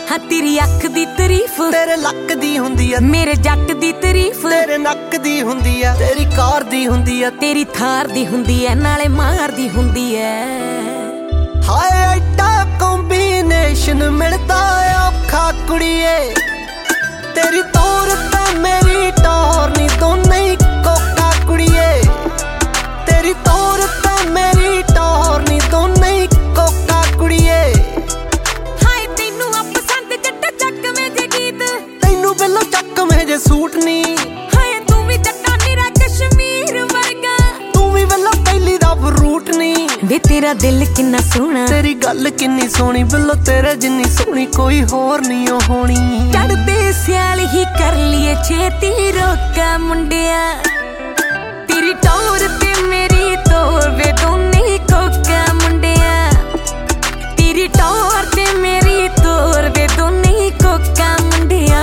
हाँ तेरी अख दी तारीफ तेरे लक दी हुंदी आ, मेरे जट दी तारीफ तेरे नक दी हुंदी आ, तेरी कार दी हुंदी आ, तेरी थार दी हुंदी है नाले मार दी हुंदी है। हाय एडा कॉम्बिनेशन मिलदा औखा कुड़िए, तेरी तोर ते मेरी टोर नी दोने ही कोका कुड़िए, तेरी तोर ते मेरी टोर नी दोने ही कोका कुड़िए। हाय तैनू आ पसंद जट्टा चकवे जे गीत, तैनू बिल्लो चकवे जे सूट नी, हाय तू भी जट्टा मेरा कश्मीर वर्गा, तू भी बिल्लो पहली दा फ्रूट नी। वे तेरा दिल किन्ना सोहना, तेरी गल किन्नी सोहनी, बिल्लो तेरे जिन्नी सोहनी कोई होर नी होनी। चढ़दे स्याल ही कर लिए छेती रोका मुंडिया, तेरी टोर ते मेरी तोर वे दोने ही कोका मुंडिया, तेरी टोर ते मेरी तोर वे दोने ही कोका मुंडिया।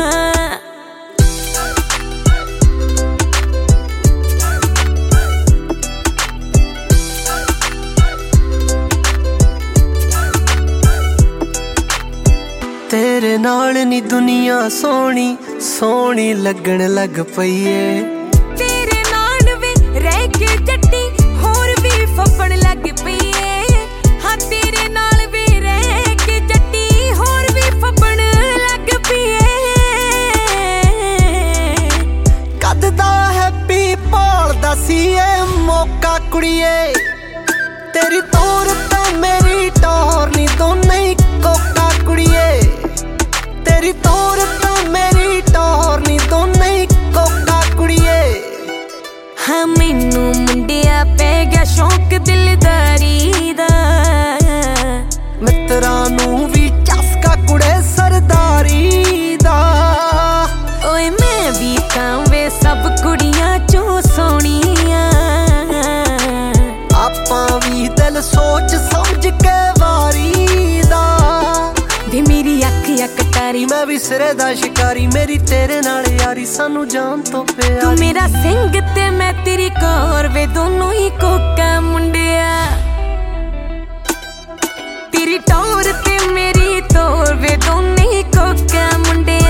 तेरे नाल नी दुनिया सोहनी सोहनी लगन लग पई ए, तेरे नाल वे रह के जट्टी होर भी फफड़ लग पई ए, हाँ तेरे नाल वे रह के जट्टी होर भी फफड़ लग पई ए। कद दा हैप्पी भालदा सी ए मौका कुड़िए, तेरी तोर ते मेरी टोर नी दोने ही कोका कुड़िए, तेरी तोर ते मेरी टोर नी दोने ही कोका कुड़िए। हाँ मैनू मुंडिया पै गया शौक दिलदारी दा, मित्रां नू भी चस्का कुड़े सरदारी दा, ओए मैं भी तां वे सब कुड़ियां चों सोहणियां, आपां भी दिल सोच समझ के वारी दा। वे मेरी अख कटारी, मैं भी सिरे दा शिकारी, मेरी तेरे नाल यारी सानू जान तो प्यारी। तू मेरा सिंह ते मैं तेरी कौर वे दोनों ही कोका मुंडिया, तेरी टोर ते मेरी तोर वे दोने ही कोका मुंडिया।